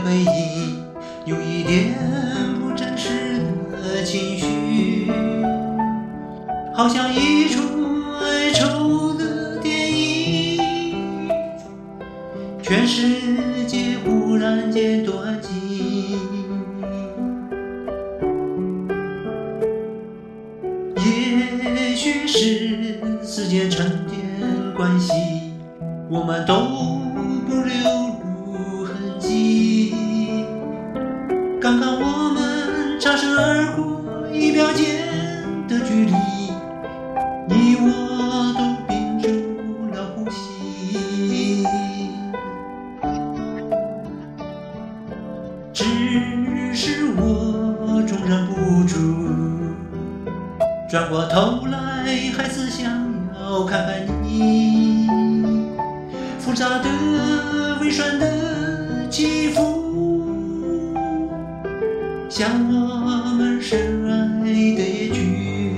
背影，有一点不真实的情绪，好像一出哀愁的电影，全世界忽然间断尽。也许是时间沉淀关系，我们都不流露痕迹。刚刚我们擦身而过一秒间的距离，你我都屏住了呼吸。只是我总忍不住，转过头来还是想要看看你，复杂的微酸的起伏，像我们深爱的野菊。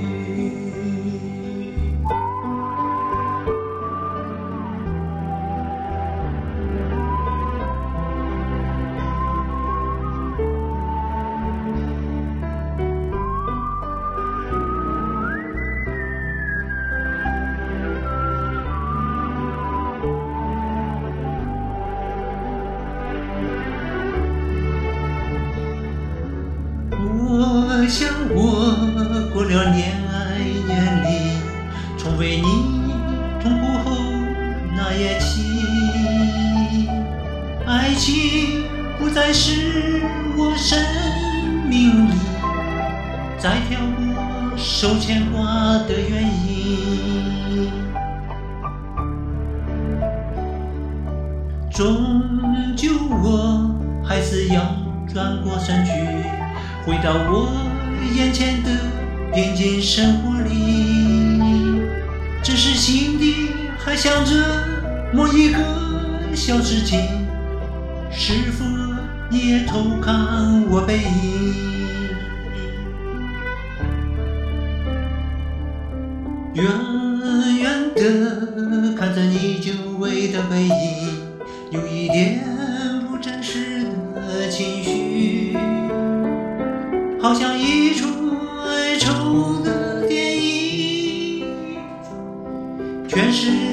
我想我过了恋爱年龄，重为你痛苦后那夜起，爱情不再是我生命里再挑拨受牵挂的原因，终究我还是要转过身去，回到我眼前的平静生活里，只是心底还想着某一个小事情，是否你也偷看我背影？远远地看着你久违的背影，有一点不真实的情绪，好像一出哀愁的电影，全是